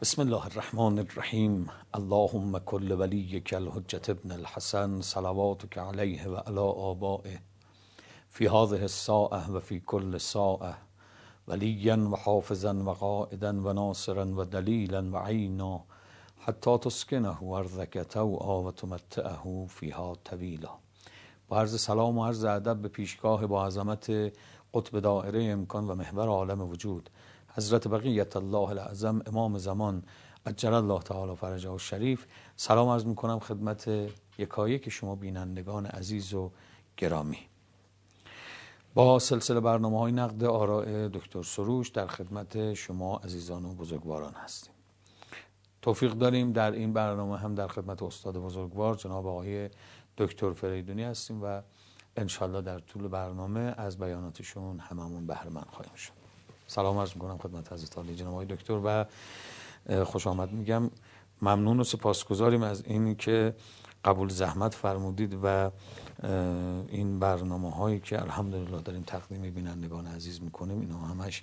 بسم الله الرحمن الرحیم. اللهم کل ولیک الحجة ابن الحسن صلواتک علیه و علی آبائه فی هذه الساعة و فی کل ساعة ولیا و حافظا و قائدا و ناصرا و دلیلا و عینا حتی تسکنه ارضک طوعا و تمتعه فیها طویلا. با عرض سلام و عرض ادب به پیشگاه با عظمت قطب دائره امکان و محور عالم وجود حضرت بقیت الله الاعظم امام زمان عجل الله تعالی فرجه الشریف، سلام عرض میکنم خدمت یکایک شما بینندگان عزیز و گرامی. با سلسله برنامه های نقد آراء دکتر سروش در خدمت شما عزیزان و بزرگواران هستیم. توفیق داریم در این برنامه هم در خدمت استاد بزرگوار جناب آقای دکتر فریدونی هستیم و انشالله در طول برنامه از بیاناتشون هممون بهره مند خواهیم شد. سلام عرض میکنم خدمت حضرت عالی جناب آقای دکتر و خوش آمد میگم. ممنون و سپاسگزاریم از این که قبول زحمت فرمودید و این برنامه هایی که الحمدلله داریم تقدیم بینندگان عزیز میکنیم اینا همش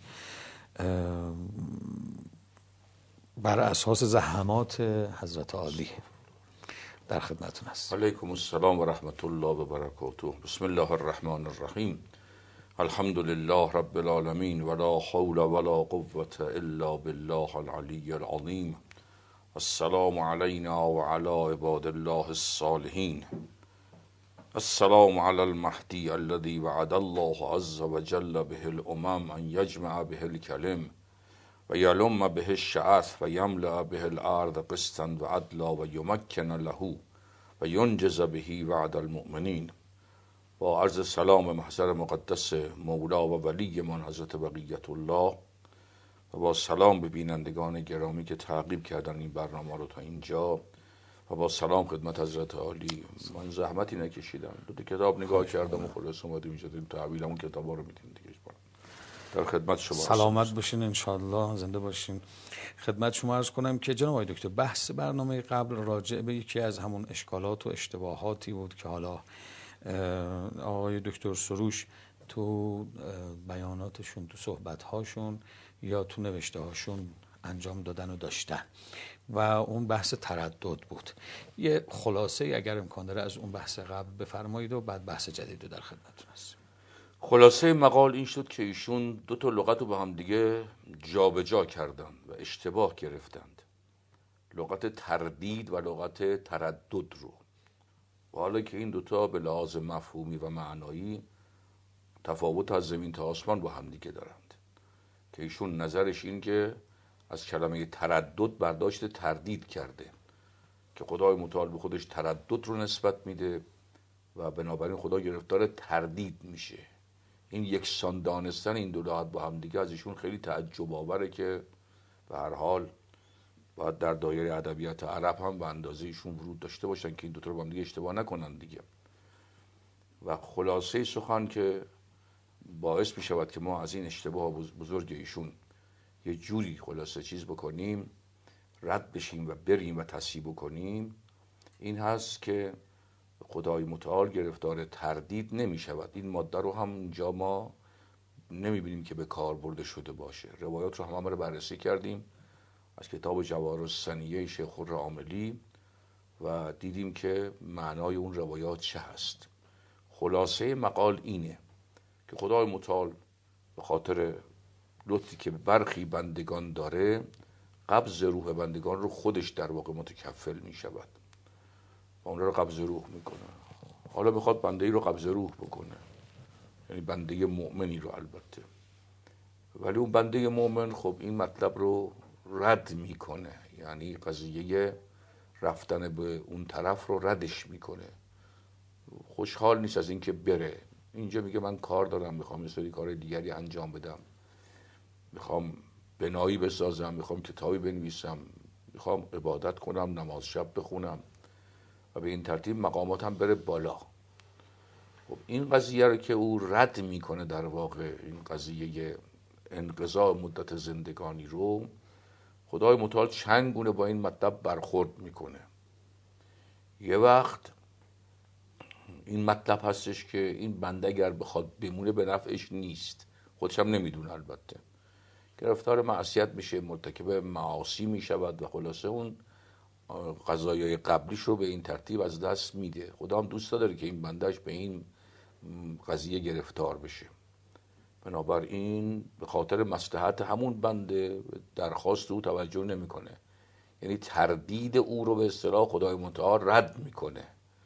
بر اساس زحمات حضرت عالی در خدمتتون هست. علیکم السلام و رحمت الله و برکاته. بسم الله الرحمن الرحیم. الحمد لله رب العالمین ولا حول ولا قوة الا بالله العلی العظیم. السلام علینا و علی عباد الله الصالحین. السلام علی المهدی الذی وعد الله عز وجل به الامم ان یجمع به الکلم و یلم به الشعث و یملأ به الارض قسطا و عدلا و یمکن له و ینجز به وعد المؤمنین. با عرض سلام محضر مقدس مولا و ولی من حضرت بقیت الله و با سلام به بینندگان گرامی که تعقیب کردن این برنامه رو تا اینجا و با سلام خدمت حضرت عالی. من زحمتی نکشیدم، دو کتاب نگاه کردم و خلاص اومدیم اینجا داریم تحویلمون کتابا رو میدیم دیگه. در خدمت شما سلامت باشین انشالله، زنده باشین. خدمت شما عرض کنم که جناب آقای دکتر بحث برنامه قبل راجع به یکی از همون اشکالات و اشتباهاتی بود که حالا آقای دکتر سروش تو بیاناتشون، تو صحبت‌هاشون یا تو نوشته‌هاشون انجام دادن و داشتن و اون بحث تردد بود. یه خلاصه اگر امکان داره از اون بحث قبل بفرمایید و بعد بحث جدید رو در خدمتتون هستیم. خلاصه مقال این شد که ایشون دو تا لغت رو با هم دیگه جابجا کردن و اشتباه گرفتند، لغت تردید و لغت تردد رو. و حالا که این دوتا به لحاظ مفهومی و معنایی تفاوت از زمین تا آسمان با هم دیگه دارند، که ایشون نظرش این که از کلمه تردد برداشت تردید کرده که خدای متعال به خودش تردد رو نسبت میده و بنابراین خدا گرفتار تردید میشه. این یکسان دانستن این دو لغت با هم دیگه از ایشون خیلی تعجب آوره که به هر حال باید در دایره ادبیات عرب هم به اندازه ایشون ورود داشته باشن که این دو تا رو با هم دیگه اشتباه نکنن دیگه. و خلاصه سخن که باعث می شود که ما از این اشتباه بزرگ ایشون یه جوری خلاصه چیز بکنیم، رد بشیم و بریم و تصحیح بکنیم، این هست که خدای متعال گرفتار تردید نمی شود. این ماده رو هم اینجا ما نمی بینیم که به کار برده شده باشه. روایات رو همه رو بررسی کردیم از کتاب جواهر الثانیه شیخ خرم عاملی و دیدیم که معنای اون روایات چه هست. خلاصه مقال اینه که خدای متعال به خاطر لطفی که برخی بندگان داره قبض روح بندگان رو خودش در واقع متکفل می شود و اون رو قبض روح میکنه. حالا میخواد بنده ای رو قبض روح بکنه، یعنی بنده مؤمنی رو البته، ولی اون بنده مؤمن خب این مطلب رو رد میکنه، یعنی قضیه رفتن به اون طرف رو ردش میکنه. خوشحال نیست از اینکه بره. اینجا میگه من کار دارم، میخوام یه سری کار دیگری انجام بدم، میخوام بنایی بسازم، میخوام کتابی بنویسم، میخوام عبادت کنم، نماز شب بخونم و به این ترتیب مقاماتم بره بالا. خب این قضیه رو که او رد میکنه، در واقع این قضیه انقضاء مدت زندگانی رو، خدای متعال چند گونه با این مطلب برخورد میکنه. یه وقت این مطلب هستش که این بنده اگر بخواد بمونه به نفعش نیست، خودش هم نمیدونه البته، گرفتار معصیت میشه، مرتکب معاصی میشود و خلاصه اون قضایای قبلیش رو به این ترتیب از دست میده. خدا هم دوست داره که این بندش به این قضیه گرفتار بشه. بنابراین به خاطر مصلحت همون بنده درخواست او توجه نمیکنه، یعنی تردید او رو به اصطلاح خدای متعال رد میکنه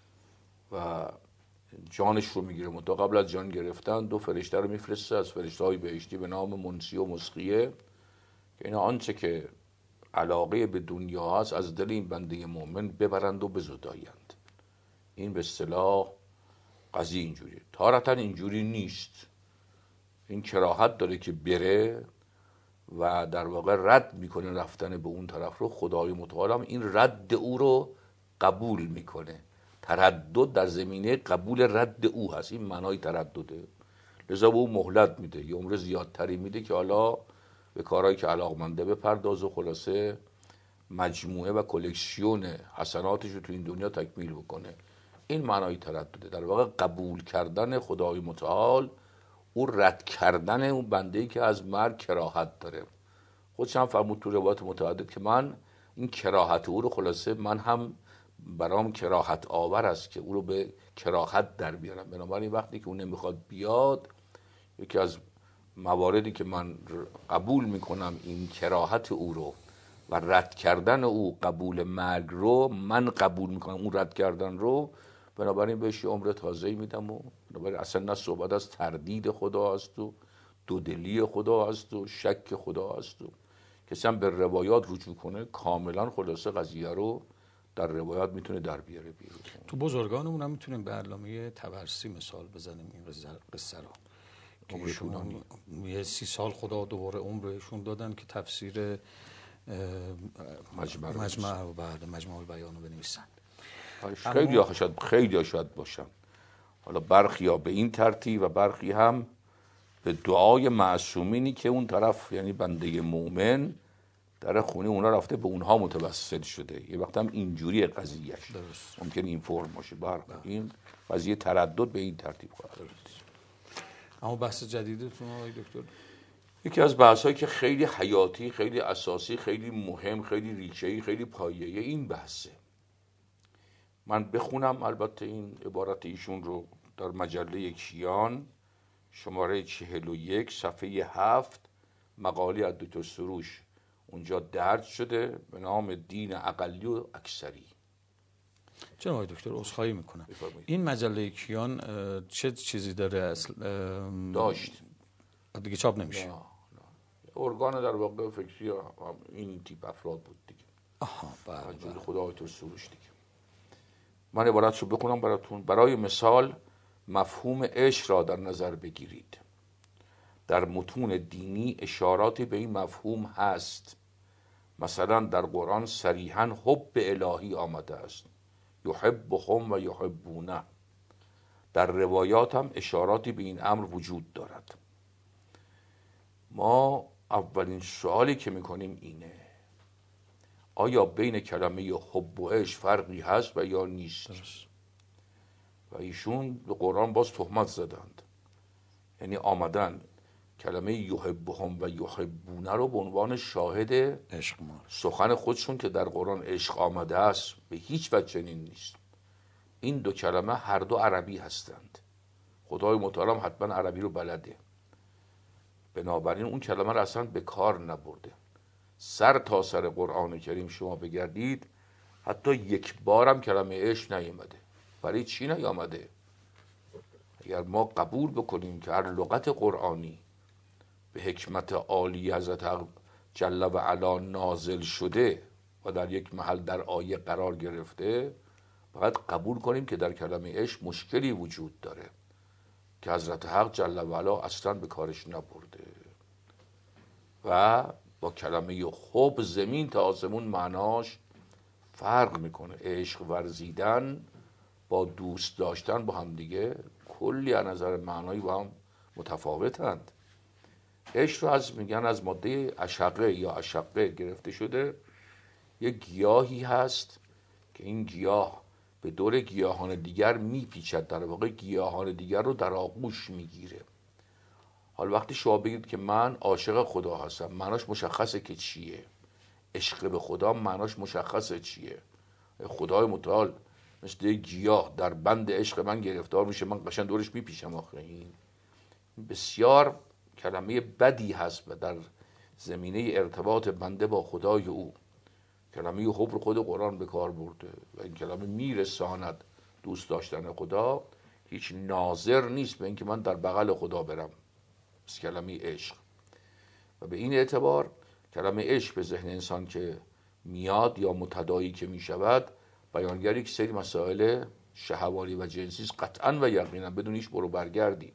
و جانش رو میگیره. منتها قبل از جان گرفتن 2 فرشته رو میفرسته از فرشته‌های بهشتی به نام منسی و مسقیه که اینا آنچه که علاقه به دنیا هست از دل این بنده مؤمن ببرند و بزدایند. این به اصطلاح قضیه اینجوریه. تارتا اینجوری نیست، این کراهت داره که بره و در واقع رد میکنه رفتن به اون طرف رو. خدای متعال هم این رد او رو قبول میکنه. تردد در زمینه قبول رد او هست، این معنای تردده. لذا به او مهلت میده، یه عمر زیادتری میده که حالا به کارهایی که علاقمنده بپرداز و خلاصه مجموعه و کلکسیون حسناتش رو تو این دنیا تکمیل بکنه. این معنای تردده، در واقع قبول کردن خدای متعال، او رد کردن اون بنده‌ای که از مرگ کراهت داره. خودش هم فرمود تو روایات متعدد که من این کراهت او رو خلاصه من هم برام کراهت آور است که او رو به کراهت در بیارم. بنابراین وقتی که اون نمیخواد بیاد، یکی از مواردی که من قبول میکنم این کراهت او رو و رد کردن او، قبول مرگ رو من قبول میکنم، اون رد کردن رو، بنابراین بهش یه عمر تازه‌ای میدم. و بنابراین اصلا نه صحبت از تردید خدا هست و دودلی خدا هست و شک خدا هست. و کسی هم به روایات رجوع کنه کاملا خلاصه قضیه رو در روایات میتونه در بیاره بیرون. تو بزرگانمون هم میتونیم به علامه طبرسی مثال بزنیم این قصه رو که ایشون یه 30 سال خدا دوباره عمرشون دادن که تفسیر مجمع البیان رو بنویسن. خیلی شاید باشن، حالا برخی ها به این ترتیب و برخی هم به دعای معصومینی که اون طرف یعنی بنده مؤمن در خونه اونا رفته به اونها متوسل شده. یه وقت هم اینجوری قضیهش ممکن این فرم باشه. این قضیه تردد به این ترتیب خواهد. اما بحث جدیدتون آقای دکتر، یکی از بحثایی که خیلی حیاتی، خیلی اساسی، خیلی مهم، خیلی ریشه‌ای، خیلی پایه‌ای این بحثه. من بخونم البته این عبارت ایشون رو در مجله کیان شماره 41 صفحه 7 مقاله از دکتر سروش اونجا درج شده به نام دین اقلی و اکثری. جناب آقای دکتر عذرخواهی میکنم، این مجله کیان چه چیزی داره؟ داشت دیگه چاپ نمیشه؟ نه. ارگان در واقع فکری این تیپ افراد بود دیگه. بله. خدا دکتر سروش دیگه. من عبارتشو بخونم براتون. برای مثال مفهوم عشق را در نظر بگیرید. در متون دینی اشاراتی به این مفهوم هست. مثلا در قرآن صریحاً حب الهی آمده است، یحبهم و یحبونه. در روایات هم اشاراتی به این امر وجود دارد. ما اولین سوالی که میکنیم اینه: آیا بین کلمه حب و عشق فرقی هست و یا نیست؟ و ایشون به قرآن باز تهمت زدند، یعنی آمدن کلمه یحبهم و یحبونه رو به عنوان شاهد عشق سخن خودشون که در قرآن عشق آمده است. به هیچ وجه چنین نیست. این دو کلمه هر دو عربی هستند. خدای متعال حتما عربی رو بلده، بنابراین اون کلمه رو اصلا به کار نبرده. سر تا سر قرآن کریم شما بگردید حتی یک بارم کلمه عشق نیامده. برای چی نیامده؟ اگر ما قبول بکنیم که هر لغت قرآنی به حکمت عالی حضرت جل و علا نازل شده و در یک محل در آیه قرار گرفته، فقط قبول کنیم که در کلمه عشق مشکلی وجود داره که حضرت حق جل و علا اصلا به کارش نبرده و با کلمه حب زمین تا آسمون معناش فرق میکنه. عشق ورزیدن با دوست داشتن با هم دیگه کلی از نظر معنایی با هم متفاوتند. عشق رو میگن از ماده اشقه یا اشقه گرفته شده. یک گیاهی هست که این گیاه به دور گیاهان دیگر میپیچد، در واقع گیاهان دیگر رو در آغوش میگیره. حالا وقتی شما بگید که من عاشق خدا هستم، معناش مشخصه که چیه؟ عشق به خدا معناش مشخصه چیه؟ خدای متعال مثل یک گیاه در بند عشق من گرفتار میشه، من قشنگ دورش میپیچم. آخه این بسیار کلمه بدی هست و در زمینه ارتباط بنده با خدای او. کلمه حب رو خود قرآن به کار برده و این کلمه میرساند دوست داشتن خدا، هیچ ناظر نیست به اینکه من در بغل خدا برم. از کلمه عشق و به این اعتبار کلمه عشق به ذهن انسان که میاد یا متداعی که میشود، بیانگر یک سری مسائل شهوانی و جنسی است قطعا و یقینا بدون هیچ برو برگردی.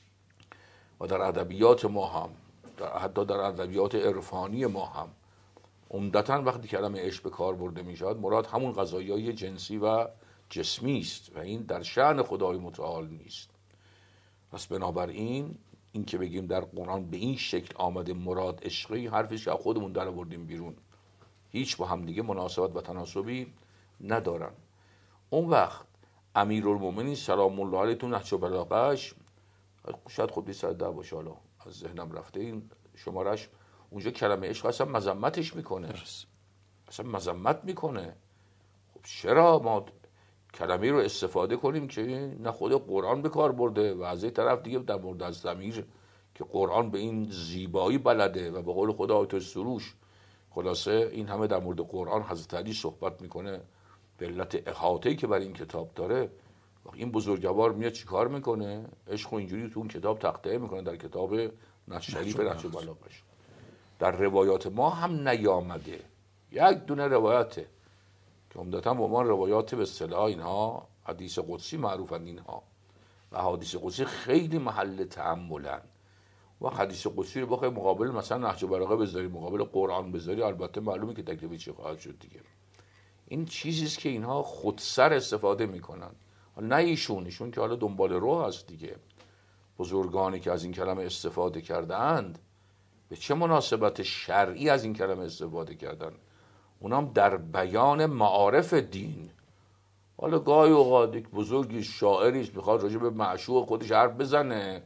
و در ادبیات ما هم، حتی در ادبیات عرفانی ما هم عمدتاً وقتی کلمه عشق به کار برده میشود، مراد همون قضایای جنسی و جسمی است و این در شأن خدای متعال نیست. پس بنابراین این که بگیم در قرآن به این شکل آمده مراد عشقی، حرفش که خودمون در آوردیم بیرون، هیچ با هم دیگه مناسبت و تناسبی ندارن. اون وقت امیرالمومنین سلام الله علیه تو نهج البلاغه‌اش، شاید خود 210 باشه، حالا از ذهنم رفته این شمارش، اونجا کلمه عشق اصلا مذمتش میکنه، اصلا مذمت میکنه. خب چرا ما کلمه رو استفاده کنیم که نه خود قرآن به کار برده و از این طرف دیگه در مورد از ضمیر که قرآن به این زیبایی بلده و به قول خدا آیت السروش، خلاصه این همه در مورد قرآن حضرت علی صحبت میکنه به علت احاطه‌ای که برای این کتاب داره. این بزرگوار میاد چیکار میکنه؟ عشق اینجوری تو اون کتاب تقطیع میکنه در کتاب شریف نهج البلاغه‌اش. در روایات ما هم نیامده، یک دونه روایته که عمدتاً به عنوان روایات به اصطلاح اینها حدیث قدسی معروفند اینها، و حدیث قدسی خیلی محل تأملن. و حدیث قدسی رو بخوای مقابل مثلا نهج البلاغه بذاری، مقابل قرآن بذاری، البته معلومه که تکلیف چی خواهد شد دیگه. این چیزی است که اینها خودسر استفاده میکنن، نه ایشون که حالا دنبال رو هست دیگه. بزرگانی که از این کلمه استفاده کردند به چه مناسبت شرعی از این کلمه استفاده کردن؟ اونام در بیان معارف دین. حالا گاهی اوقات یک بزرگی شاعری است میخواد راجع به معشوق خودش حرف بزنه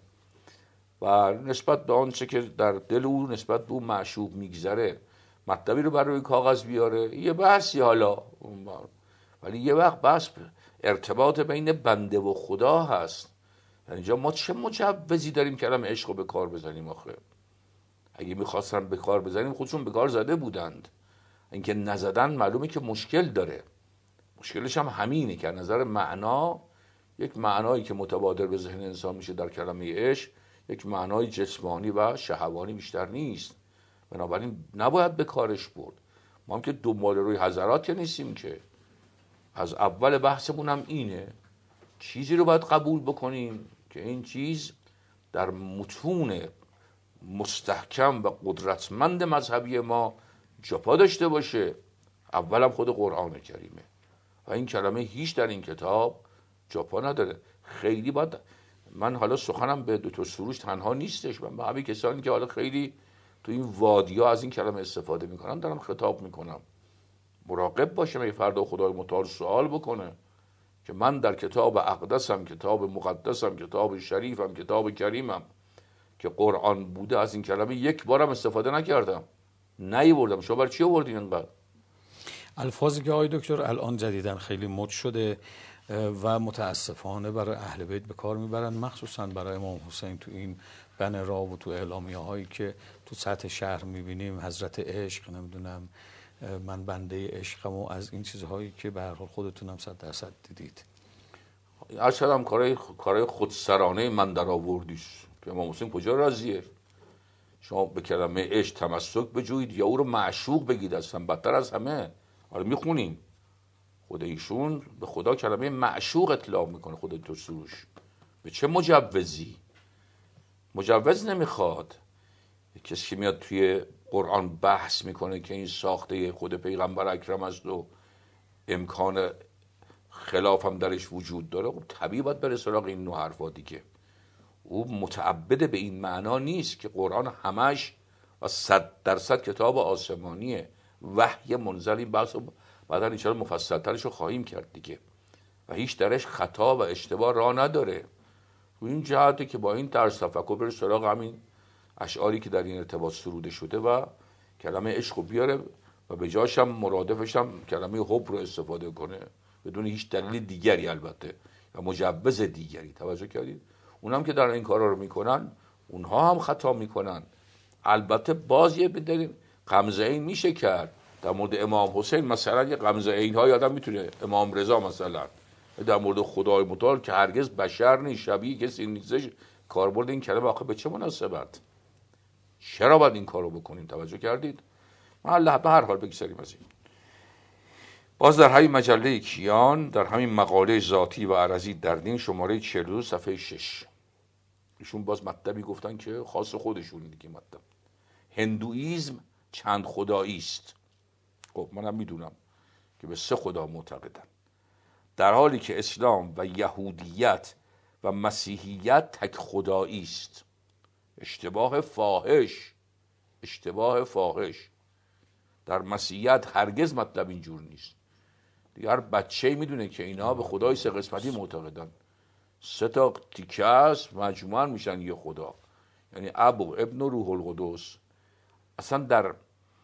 و نسبت به آنچه که در دل او نسبت به اون معشوق میگذره مطلبی رو بر روی کاغذ بیاره، یه بحثی حالا، ولی یه وقت بحث ارتباط بین بنده و خدا هست. اینجا ما چه مجوزی داریم کلمه عشق رو به کار بزنیم؟ آخه اگه میخواستن به کار بزنیم خودشون به کار زده بودند. اینکه نزدن معلومه که مشکل داره. مشکلش هم همینه که نظر معنا، یک معنایی که متبادر به ذهن انسان میشه در کلمه عشق، یک معنای جسمانی و شهوانی بیشتر نیست. بنابراین نباید به کارش برد. ما هم که دنبال روی حضرات که نیستیم که. از اول بحثمون هم اینه، چیزی رو باید قبول بکنیم که این چیز در متون مستحکم و قدرتمند مذهبی ما جپا داشته باشه. اولم خود قرآن کریمه و این کلمه هیچ در این کتاب جپا نداره. خیلی باید، من حالا سخنم به دکتر سروش تنها نیستش، من به همه کسانی که حالا خیلی تو این وادی‌ها از این کلمه استفاده میکنن دارم خطاب میکنم، مراقب باشه مگه فردا خدای متعال سوال بکنه که من در کتاب اقدسم، کتاب مقدسم، کتاب شریفم، کتاب کریمم که قرآن بوده از این کلمه یک بارم استفاده نکردم، نیاوردم. شما برای چی آوردین انقدر؟ الفاظی که آقای دکتر الان جدیدن خیلی مد شده و متاسفانه برای اهل بیت به کار میبرن، مخصوصا برای امام حسین تو این بنرها و تو اعلامیه هایی که تو سطح شهر میبینیم، حضرت عشق، نمیدونم من بنده عشقم و از این چیزهایی که به هر حال خودتونم 100% دیدید. ارشد هم کارهای خودسرانه من در آوردیش که امام حسین کجا راضیه؟ شما به کلمه عشق تمسک بجوید یا او رو معشوق بگید، اصلا بدتر از همه. حالا میخونیم خود ایشون به خدا کلمه معشوق اطلاق میکنه. خود دکتر سروش به چه مجوزی؟ مجوز نمیخواد. کسی که میاد توی قرآن بحث میکنه که این ساخته خود پیغمبر اکرم است و امکان خلاف هم درش وجود داره، خب طبیعی باید بره سراغ این نوع حرفا دیگه. او متعبد به این معنا نیست که قرآن همش و 100% کتاب آسمانیه، وحی منزل. این بحث بعدا ان شاءالله مفصل‌ترش رو خواهیم کرد دیگه و هیچ درش خطا و اشتباه راه نداره. این جهته که با این طرز تفکر بره سراغ همین اشعاری که در این ارتباط سروده شده و کلمه عشق رو بیاره و به جاش هم مرادفش هم کلمه حب رو استفاده کنه بدون هیچ دلیل دیگری البته و مجوز دیگری. توجه کردید؟ اونام که در این کارا رو میکنن اونها هم خطا میکنن. البته باز یه بداریم غمزه این میشه کرد در مورد امام حسین، مثلا یه غمزه این های آدم میتونه، امام رضا مثلا در مورد خدای متعال که هرگز بشر نیست، شبیه کسی نیستش، کاربرد این کلمه آخه به چه مناسبت؟ چرا باید این کارو بکنیم؟ توجه کردید؟ الله به هر حال بگذاریم از این. باز در همین مجله کیان در همین مقاله ذاتی و عرضی در دین شماره 42 صفحه 6 ایشون باز مطلبی گفتن که خاص خودشون دیگه. مطلب هندویزم چند خدایی است. خب منم میدونم که به 3 خدا معتقدن، در حالی که اسلام و یهودیت و مسیحیت تک خدایی است. اشتباه فاحش، اشتباه فاحش. در مسیحیت هرگز مطلب اینجور نیست. دیگه هر بچه میدونه که اینا به خدای 3 قسمتی معتقدن. 3 تا تیکه است مجموعاً میشن یه خدا، یعنی اب و ابن و روح القدس. اصلا در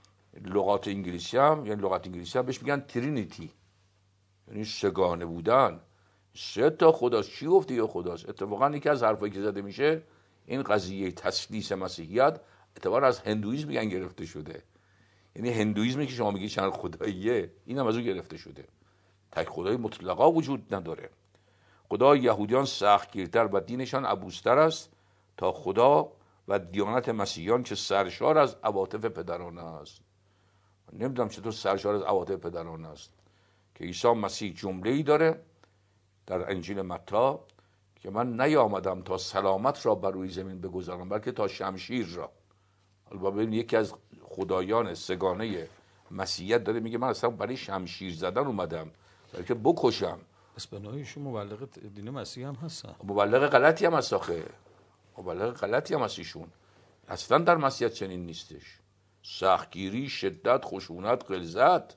لغات انگلیسی هم، یعنی لغات انگلیسی هم بهش میگن ترینیتی، یعنی 3 گانه بودن. 3 تا خداست. چی گفته یه خداست؟ اتفاقا یکی از حرفایی که زده میشه این قضیه تثلیث مسیحیت اعتبار از هندویسم میگن گرفته شده. یعنی هندویسمی که شما میگی چند خداییه، این هم از اون گرفته شده. تک خدای مطلقا وجود نداره. خدای یهودیان سختگیرتر و دینشان عبوس‌تر است تا خدا و دیانت مسیحیان که سرشار از عواطف پدرانه است. نمیدونم چطور سرشار از عواطف پدرانه است که عیسی مسیح جمله‌ای داره در انجیل متی که من نیامدم تا سلامت را بر روی زمین بگذارم بلکه تا شمشیر را. البته ببین یکی از خدایان 3 گانه مسیحیت داره میگه من اصلا برای شمشیر زدن اومدم بلکه بکشم. پس بنایشون مبلغ دین مسیح هم هستن. مبلغ غلطی هم هست آخه. مبلغ غلطی هم هست ایشون. اصلا در مسیحیت چنین نیستش. سختگیری، شدت، خشونت، غلظت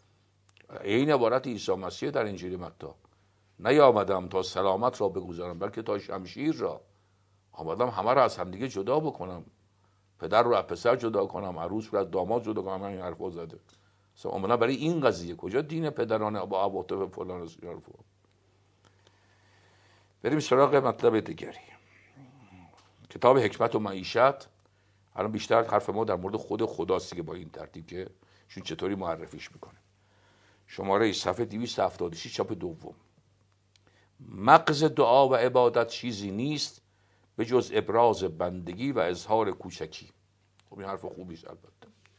این عبارت عیسی مسیح در انجیل متی. نیامدم تا سلامت را بگذارم بلکه تا شمشیر را. آمدم همه را از همدیگه جدا بکنم، پدر رو از پسر جدا کنم، عروس رو از داماد جدا کنم. این حرفا زده. اصلا اومدن برای این قضیه. کجا دین پدرانه با عواطف فلان از این حرفا؟ بریم سراغ مطلب دیگری. کتاب حکمت و معیشت. الان بیشتر حرف ما در مورد خود خداست که با این ترتیب که شون چطوری معرفیش میکنه. شماره صفحه 276 چاپ دوم. مغز دعا و عبادت چیزی نیست به جز ابراز بندگی و اظهار کوچکی. خب این حرف خوبی است البته.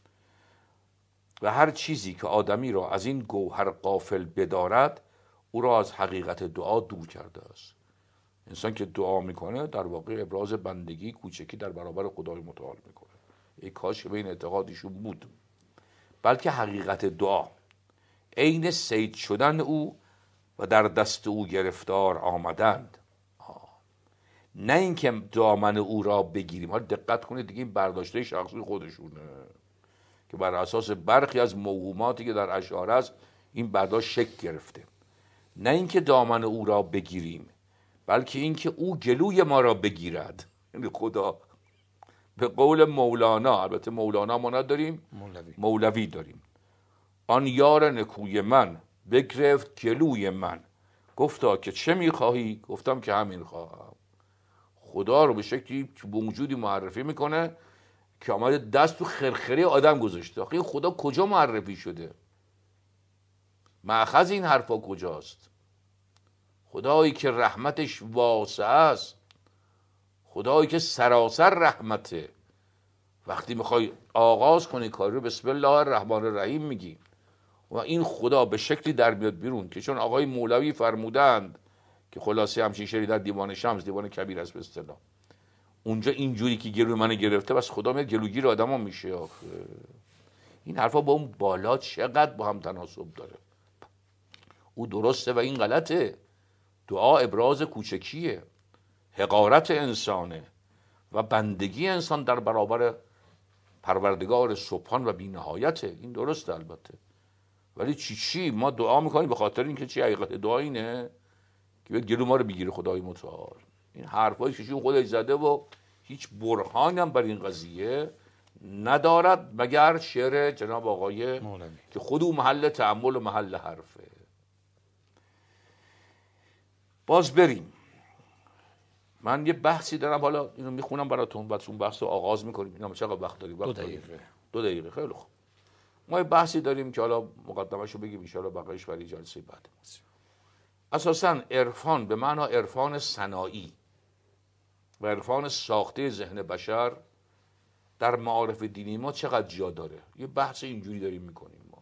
و هر چیزی که آدمی را از این گوهر غافل بدارد او را از حقیقت دعا دور کرده است. انسان که دعا میکنه در واقع ابراز بندگی کوچکی در برابر خدای متعال میکنه. ای کاش که به این اعتقادشون بود. بلکه حقیقت دعا عین صید شدن او و در دست او گرفتار آمدند. نه اینکه دامن او را بگیریم. حالا دقت کنید دیگه، این برداشته شخصی خودشونه که بر اساس برخی از موهوماتی که در اشعار است این برداشت شکل گرفته. نه اینکه دامن او را بگیریم بلکه اینکه او گلوی ما را بگیرد. یعنی خدا به قول مولانا، البته مولانا ما نداریم، مولوی داریم. آن یار نکوی من بگرفت گلوی من، گفتا که چه میخواهی؟ گفتم که همین خواهم. خدا رو به شکلی موجودی معرفی میکنه که آمده دست تو خرخره آدم گذاشته. آخه خدا کجا معرفی شده؟ مأخذ این حرفا کجاست؟ خدایی که رحمتش واسع است، خدایی که سراسر رحمته، وقتی میخوای آغاز کنی کاری رو بسم الله الرحمن الرحیم میگی و این خدا به شکلی در میاد بیرون که چون آقای مولوی فرمودند که خلاصه همچین شعری در دیوان شمس، دیوان کبیر است به اصطلاح، اونجا اینجوری که گلوی منو گرفته بس خدا میاد گلوگیر آدما میشه. آخه این حرفا با اون بالا چقدر با هم تناسب داره. او درسته و این غلطه. دعا ابراز کوچکیه، حقارت انسانه و بندگی انسان در برابر پروردگار سبحان و بی‌نهایته. این درسته البته، ولی چی ما دعا میکنیم به خاطر اینکه چی؟ حقیقت دعا اینه که گلو ما رو بگیره خدای متعال. این حرفایی که ایشون خودش زده و هیچ برهانی هم بر این قضیه ندارد مگر شعر جناب آقای مولوی که خود او محل تأمل و محل حرفه. باز بریم. من یه بحثی دارم، حالا اینو میخونم براتون، بعد اون بحث رو آغاز میکنیم. اینا چقدر وقت داریم؟ 2 دقیقه. 2 دقیقه. خیلی خوب. ما یه بحثی داریم که حالا مقدمه‌شو بگیم ان شاءالله بقیه‌اش برای جلسه بعد. اساساً عرفان به معنی عرفان صناعی و عرفان ساخته ذهن بشر در معارف دینی ما چقدر جا داره. یه بحث اینجوری داریم میکنیم. ما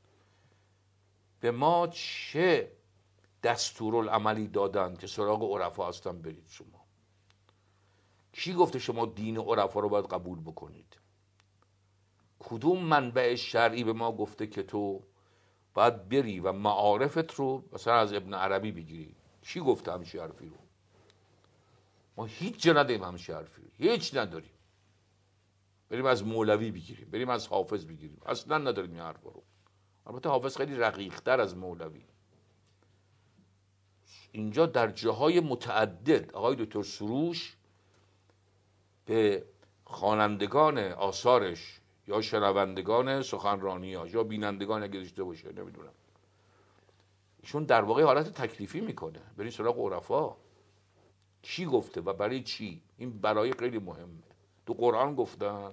به ما چه دستورالعملی دادن که سراغ عرفا هستن برید شما؟ کی گفته شما دین عرفا رو باید قبول بکنید؟ کدوم منبع شرعی به ما گفته که تو باید بری و معارفت رو مثلا از ابن عربی بگیری؟ کی گفته همچین حرفی رو؟ ما هیچ جا نداریم همچین حرفی رو، هیچ نداریم. بریم از مولوی بگیریم، بریم از حافظ بگیریم، اصلا نداریم این حرفا رو. البته حافظ خیلی رقیق‌تر از مولوی. اینجا در جاهای متعدد آقای دکتر سروش به خوانندگان آثارش یا شنوندگان سخنرانی‌هاش یا بینندگان اگه داشته باشه نمیدونم، ایشون در واقع حالت تکلیفی میکنه. برید سراغ عرفا. کی گفته و برای چی؟ این برای خیلی مهمه. تو قرآن گفتن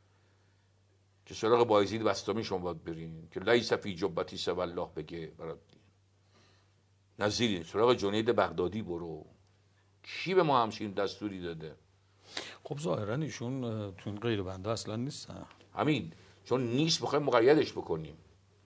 که سراغ بایزید بستامی شما باید برین که لیس فی جبتی سوی الله بگه برات نظیرین. سراغ جنید بغدادی برو. کی به ما همچین دستوری داده؟ خب ظاهرا ایشون تو این غیر بنده اصلا نیستن. همین چون نیست بخوایم مقیدش بکنیم.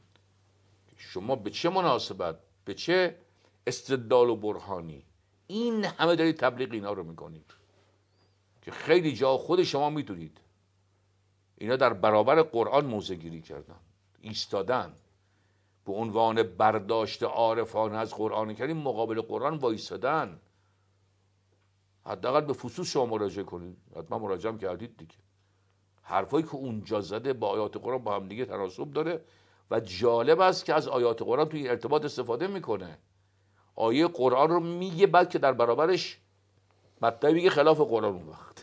شما به چه مناسبت، به چه استدلال و برهانی این همه دارید تبلیغ اینا رو میکنید که خیلی جا خود شما میدونید اینا در برابر قرآن موضع گیری کردن، ایستادن، به عنوان برداشت عارفانه از قرآن کریم مقابل قرآن وایستادن. حداقل به فصوص شما مراجعه کنید. حتما مراجعه هم کردید دیگه. حرفایی که اونجا زده با آیات قرآن با هم دیگه تناسب داره و جالب است که از آیات قرآن توی ارتباط استفاده میکنه. آیه قرآن رو میگه بعد که در برابرش مطلبی میگه خلاف قرآن. اون وقت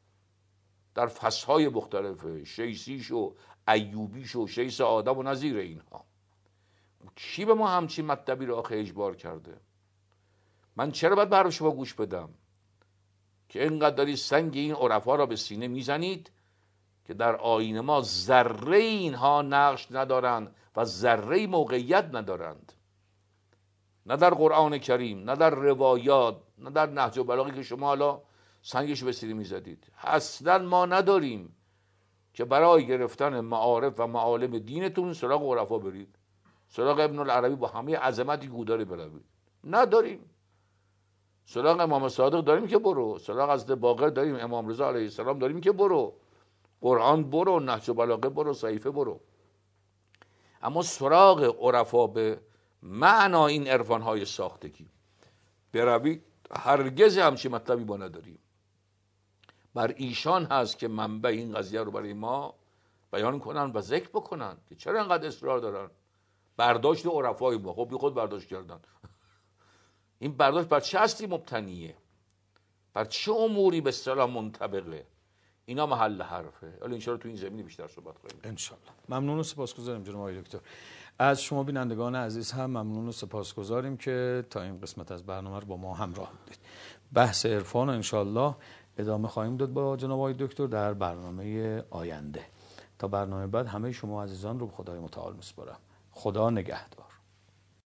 در فصلهای مختلف شیسیش و ایوبیش و شیس آدم و نظیر اینها. کی به ما همچین مطلبی رو آخه اجبار کرده؟ من چرا باید به حرف شما گوش بدم که اینقدر دارید سنگ این عرفا را به سینه میزنید که در آیین ما ذره اینها نقش ندارند و ذره موقعیت ندارند، نه در قرآن کریم، نه در روایات، نه در نهج البلاغه که شما حالا سنگش به سینه میزدید. اصلا ما نداریم که برای گرفتن معارف و معالم دینتون سراغ عرفا برید، سراغ ابن العربی با همه عظمتی که داره بروید. نداریم. سراغ امام صادق داریم که برو، سراغ حضرت باقر داریم، امام رضا علیه السلام داریم که برو، قرآن برو، نهج البلاغه برو، صحیفه برو. اما سراغ عرفا به معنا این عرفان‌های ساختگی بروید هرگز همچین مطلبی ما نداریم. بر ایشان هست که منبع این قضیه رو برای ما بیان کنن و ذکر بکنن که چرا اینقدر اصرار دارن برداشت عرفای ما. خب بی خود برداشت کردن. این برداشت بر چه اصلی مبتنیه؟ بر چه اموری به اصطلاح منطبقه؟ اینا محل حرفه. حالا ان شاءالله تو این زمینه بیشتر صحبت کنیم ان شاءالله. ممنون و سپاسگزاریم جناب آقای دکتر. از شما بینندگان عزیز هم ممنون و سپاسگزاریم که تا این قسمت از برنامه رو با ما همراه بودید. بحث عرفان رو ان شاءالله ادامه خواهیم داد با جناب آقای دکتر در برنامه آینده. تا برنامه بعد همه شما عزیزان رو به خدای متعال میسپارم. خدا نگهدار.